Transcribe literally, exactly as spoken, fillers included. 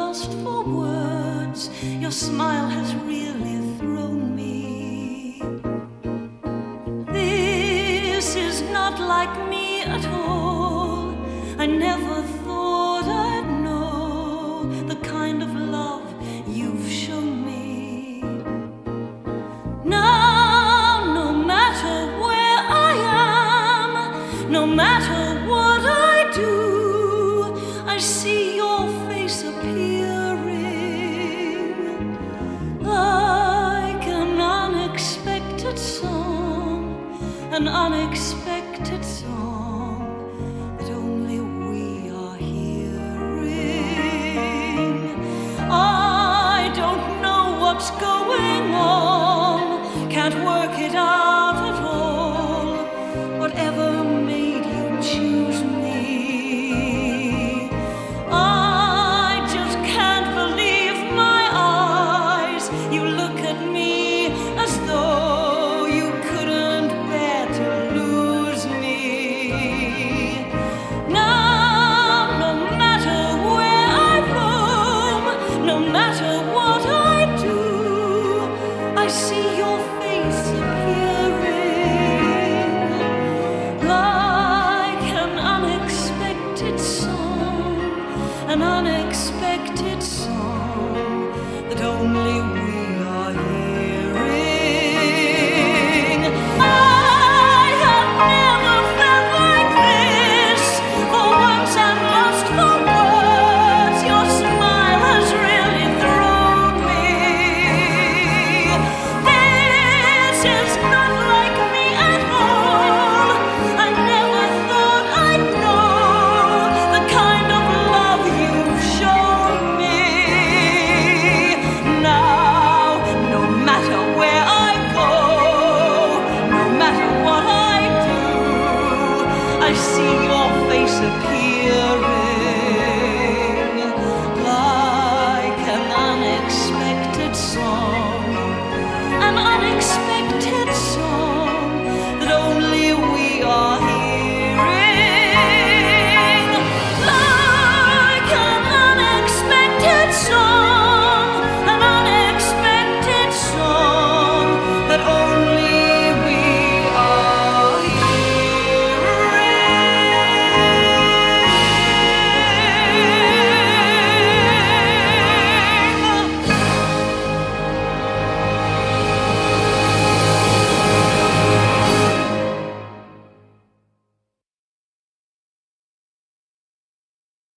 lost for words. Your smile has really thrown me. This is not like me at all. I never thought I'd know the kind of love you've shown me. Now, no matter where I am, no matter what I do, I see your face appearing like an unexpected song, an unexpected song that only we are hearing. I don't know what's going on, can't work it out at all. Whatever made you choose me, I just can't believe my eyes. You look at me as though you couldn't bear to lose me. Now, no matter where I roam, no matter what I do, I see your face appearing like an unexpected song, an unexpected song that only we are hearing. I have never felt like this. For once I'm lost for words. Your smile has really thrown me. This is not like me at all. I never thought I'd know the kind of love you've shown me. Now, no matter where I go, no matter what I do, I see your face appearing like an unexpected song.